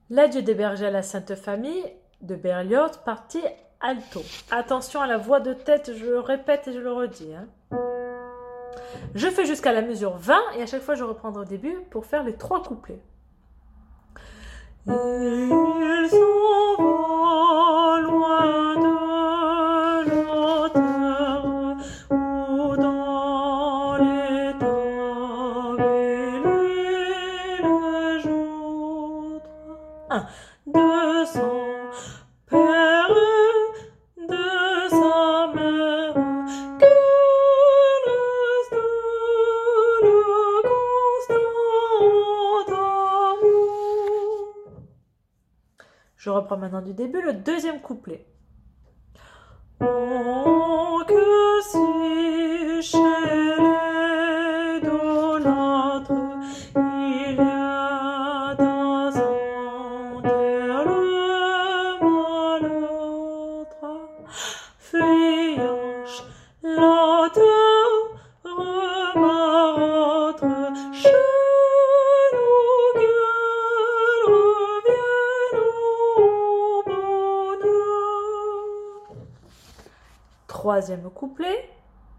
L'adieu des bergers à la Sainte Famille de Berlioz, partie alto. Attention à la voix de tête, je le répète et je le redis. Je fais jusqu'à la mesure 20 et à chaque fois je reprendrai au début pour faire les 3 couplets. Il s'en va loin de la terre ou dans les tables et les jours. 1, 2, son père et de sa mère, que reste le constant amour. Je reprends maintenant du début le deuxième couplet. Oh, que si chez les idolâtres il y a dans son terre le malheur, fuyage, la terre marâtre, chez nous qu'elle revienne au bonheur. Troisième couplet.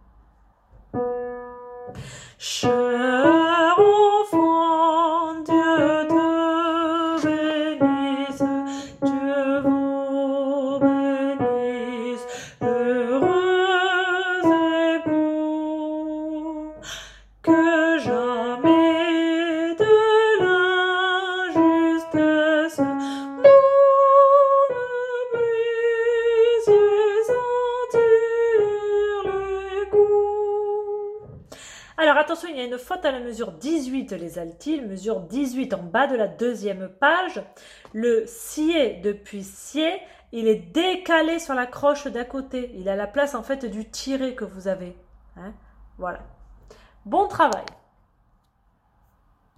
Cher enfant, Dieu te bénisse, Dieu vous bénisse, heureux époux, que jamais de l'injustesse vous ne puissiez sentir les coups. Alors attention, il y a une faute à la mesure 18, les altiles, mesure 18 en bas de la deuxième page. Le sié depuis sié, il est décalé sur la croche d'à côté. Il a la place en fait du tiré que vous avez. Voilà. Bon travail.